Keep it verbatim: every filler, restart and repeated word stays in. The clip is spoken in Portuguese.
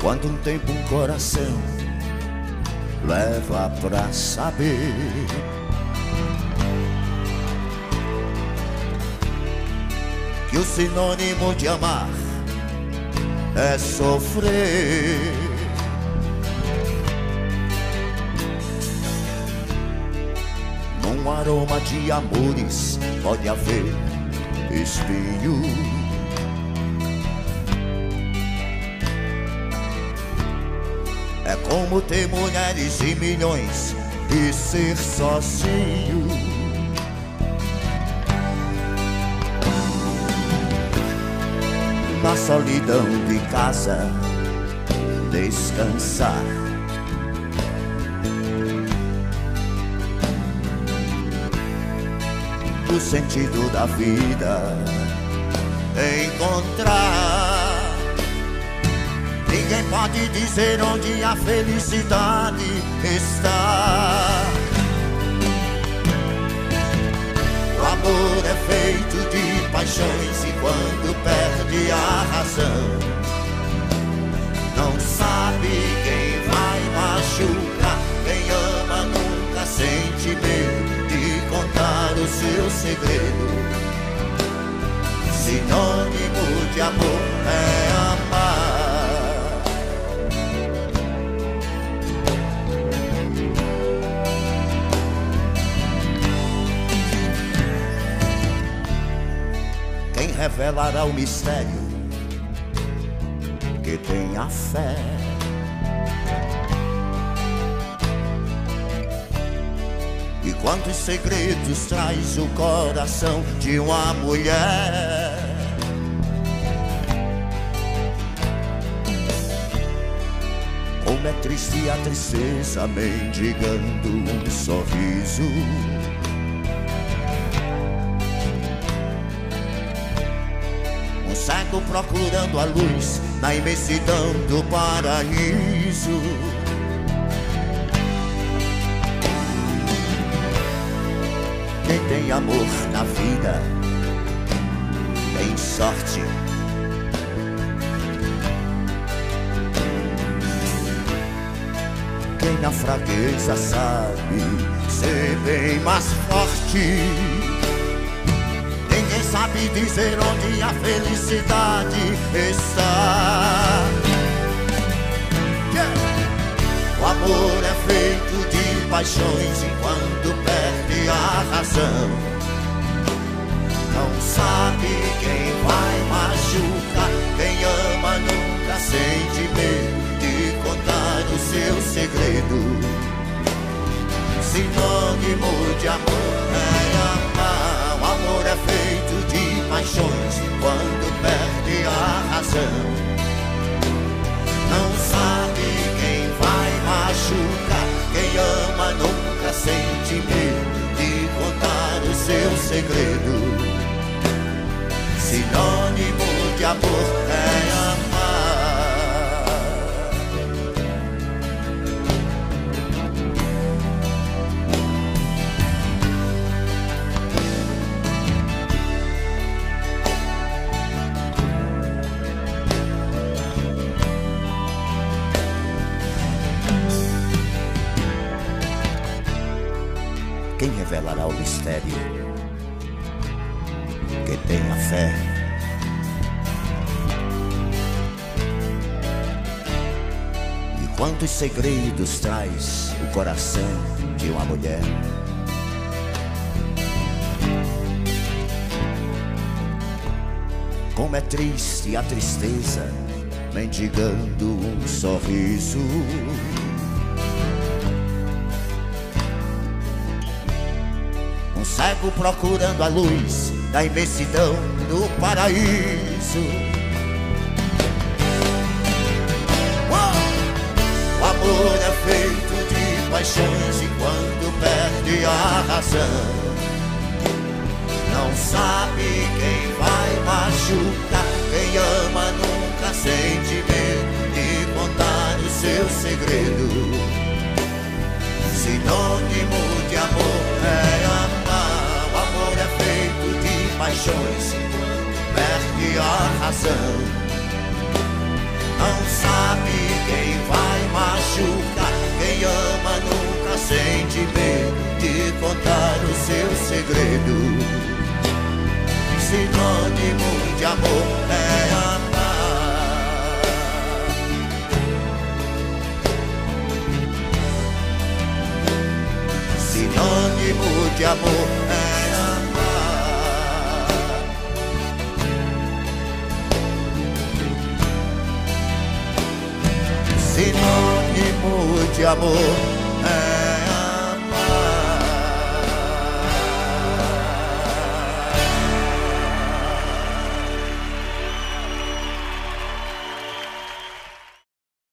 Quanto um tempo um coração leva pra saber que o sinônimo de amar é sofrer. Num aroma de amores pode haver espinho. É como ter mulheres e milhões e ser sozinho. Na solidão de casa descansar. O sentido da vida encontrar. Ninguém pode dizer onde a felicidade está. O amor é feito de paixões e quando perde a razão, não sabe quem vai machucar. Quem ama nunca sente medo de contar o seu segredo. Sinônimo de amor é amar. Quem revelará o mistério que tem a fé? E quantos segredos traz o coração de uma mulher? Como é triste a tristeza mendigando um sorriso. Um cego procurando a luz na imensidão do paraíso. Quem tem amor na vida tem sorte. Quem na fraqueza sabe ser bem mais forte. Ninguém sabe dizer onde a felicidade está. Yeah. O amor é feito de paixões e quando perde a razão, não sabe quem vai machucar. Quem ama nunca sente medo de contar o seu segredo. Sinônimo de amor é amar. O amor é feito de paixões quando perde a razão, não sabe quem vai machucar. Quem ama nunca sente medo de contar o seu segredo. Sinônimo de amor é amar. Quem revelará o mistério que tem a fé? E quantos segredos traz o coração de uma mulher? Como é triste a tristeza mendigando um sorriso. Um cego procurando a luz da imensidão do paraíso. O amor é feito de paixões e quando perde a razão, não sabe quem vai machucar. Quem ama nunca sente medo de contar o seu segredo. Sinônimo de amor é amar. O amor é feito de paixões, perde a razão, não sabe contar o seu segredo. Sinônimo de amor é amar. Sinônimo de amor é amar. Sinônimo de amor é